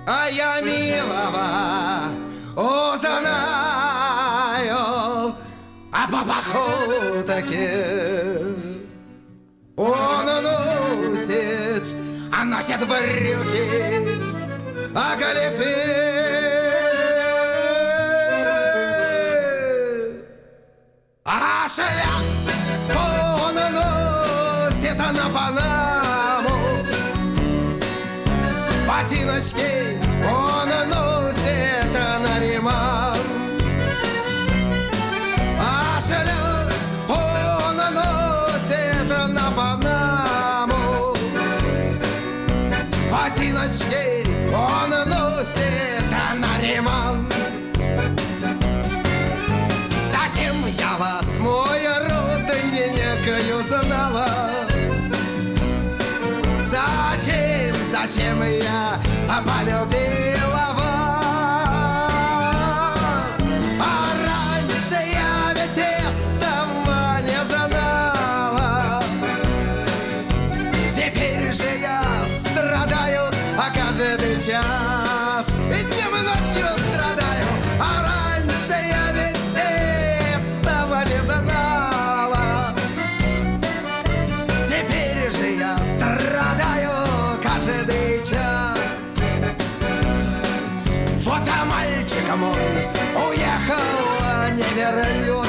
а я милого узнаю, а по походке он носит брюки, а галифе а шляпу он носит на Панаму, ботиночки он носит на Риман, а шляпу он носит на Панаму, ботиночки он носит на Риман. Зачем я вас, мой родненькою, знала? Зачем я полюбила вас? А раньше я ведь этого не знала. Теперь же я страдаю, а каждый час и днем и ночью страдаю. А раньше я ведь этого не знала. Теперь же я страдаю каждый час. Вот а мальчик мой уехал, не вернется.